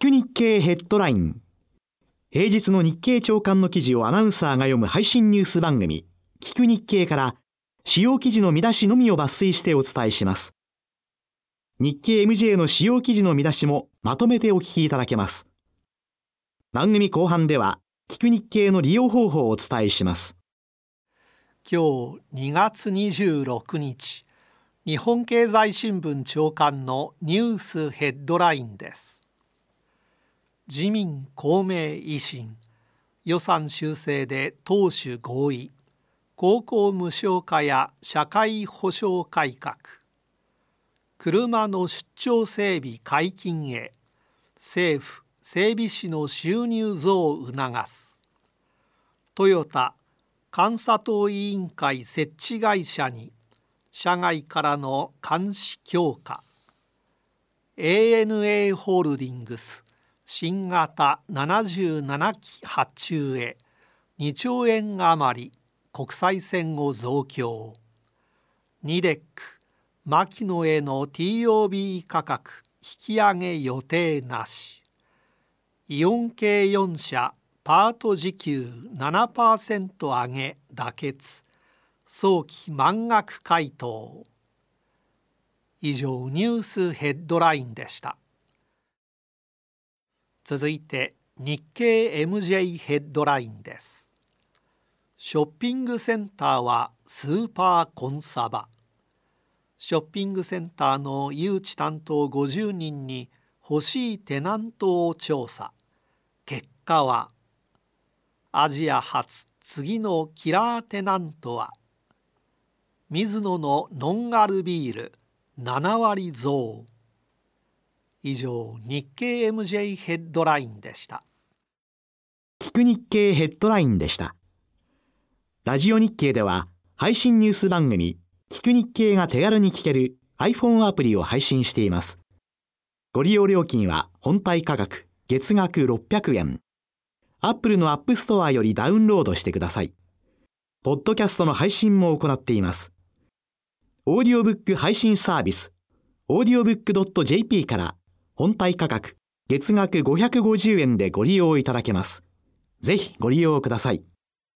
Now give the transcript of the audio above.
く日経ヘッドライン。平日の日経朝刊の記事をアナウンサーが読む配信ニュース番組、聞く日経から主要記事の見出しのみを抜粋してお伝えします。日経 MJ の主要記事の見出しもまとめてお聞きいただけます。番組後半では、聞く日経の利用方法をお伝えします。 今日2月26日、日本経済新聞朝刊のニュースヘッドラインです。自民・公明・維新、予算修正で党首合意、高校無償化や社会保障改革、車の出張整備解禁へ、政府・整備士の収入増を促す、トヨタ・監査党委員会設置会社に社外からの監視強化、 ANA ホールディングス新型77機発注へ2兆円余り国際線を増強、ニデック牧野への TOB 価格引き上げ予定なし、イオン系4社パート時給 7% 上げ妥結、早期満額回答。以上、ニュースヘッドラインでした。続いて日経 MJ ヘッドラインです。ショッピングセンターはスーパーコンサバ。ショッピングセンターの誘致担当50人に欲しいテナントを調査。結果は、アジア初次のキラーテナントは、ミズノのノンアルビール7割増。以上、日経 MJ ヘッドラインでした。 聞く日経ヘッドラインでした。ラジオ日経では配信ニュース番組、聞く日経が手軽に聞ける iPhone アプリを配信しています。ご利用料金は本体価格月額600円。Apple の App Store よりダウンロードしてください。ポッドキャストの配信も行っています。オーディオブック配信サービス、audiobook.jp から本体価格月額550円でご利用いただけます。ぜひご利用ください。